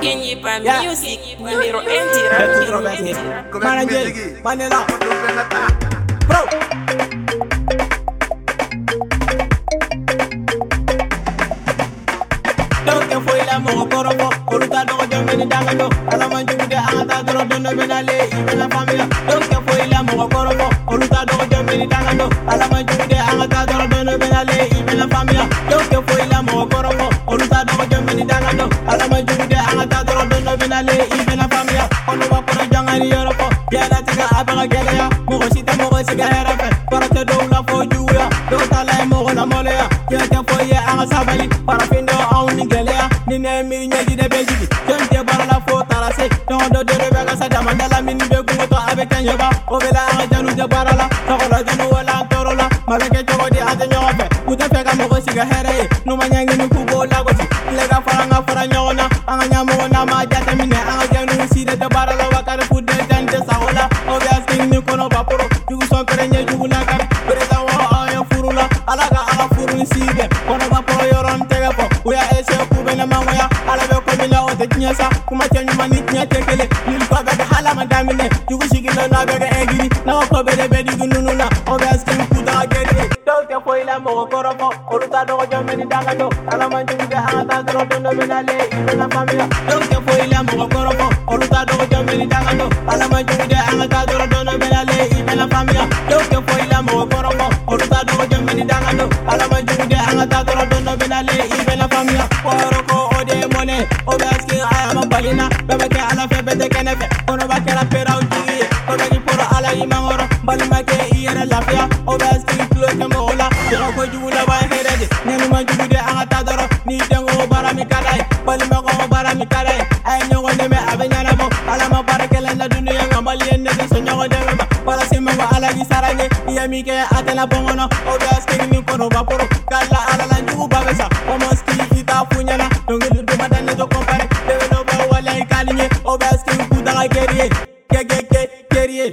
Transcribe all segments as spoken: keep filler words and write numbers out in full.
Kenny pa music, numero N T Manangel, Manela, Bro. Don't foi la mo korofo, oluta do jomeni dangando, ala manju de ata do do no benale, la famila. Don't foi la mo korofo, oluta do jomeni dangando, ala manju de ata do do no benale, la famila. Don't foi la mo korofo, oluta do jomeni dangando, ala manju de ata do do no benale, la famila. Ono wa ko jangani yorofo, ya da tika abaga geleya, mo sita mo siga herafe, para te do la fo juya, do tala mo na moleya, ya te foi ya anga sabali, para findo Ningeleya, nine miri nyaji de bejigi. Jonte barala fo tarase. Don do do bega sa damandala min be gumoto avec kanyaba. Obela anga janu de barala. Takola janu wala torola. Mabeke jogo di ate nyofe. Kuta feka mo siga here. No manyangi ni kubo la gosi. Lega faranga fara nyona. Anga nyamo na ma jata mine. Anga janu si de barala wakare fudde jante saola. Obia sing ni kono baporo. Jugu son kerenye jugu la kan. Bereta wa ayo furula. Alaga ala furuni sibe. Kono baporo yoron tega po. Uya ese kubena mangoya ala be ko bila o te nyasa kuma tenyu mani nya tekele ni ko be hala madamine jugu sigilo na be egiri na ko be be digu nununa o be askin kuda gere do te ko ila mo korofo oluta do jomeni dangado ala manju de ata do do no benale ila famila do te ko ila mo korofo oluta do jomeni dangado ala manju de ata do do no benale ila famila do te ko ila mo korofo oluta do jomeni dangado ala manju de ata do do no benale ila famila Poroko ode mone obaski ayama balina babake ala febete kenefe ono bakela pera uji obaski poro ala imangoro balimake iyere lafia obaski kloke mola ko jula ba herede nenu manju de ata doro ni dengo barami kadai balimako barami kadai ay nyongo deme abenyana mo ala ma barakela la dunya ngambali enne so nyongo deme ba wala sima ba ala gi sarane yami ke atela bongono obaski ni kono ba poro kala ala la njugu babesa omoski Punyana, don't get to Madame to compare. They will know what I call it. Obasking Kuda Gary, Gary.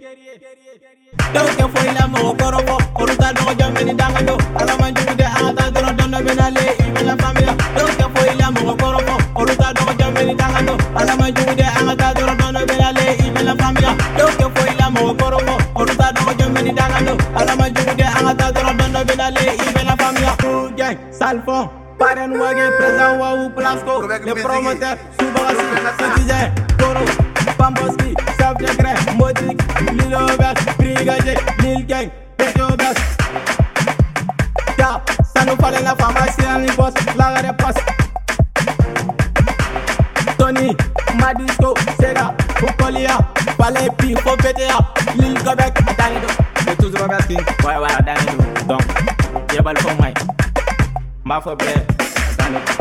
Don't get for la mo korofo, oluta do jomeni dangando, ala manju de ata do do no benale, la famila. Don't get for la mo korofo, oluta do jomeni dangando, ala manju de ata do do no benale, la famila. Don't get for la mo korofo, oluta do jomeni dangando, ala manju de ata do do no benale, la famila. Gang, Salfon. Paren wage présent wa ou plasco le promoteur Subasi Citizen Toro Pamboski Chef de Gré Modik Lilo Bas Brigadier Lil Gang Peto Bas Ya ça nous fallait la pharmacie en boss la réponse Tony Madisco Sega Ukolia Palais Pi Fopetea Lil Gobek Danido c'est toujours Robert King ouais ouais Danido donc y'a pas le fond moi ma faute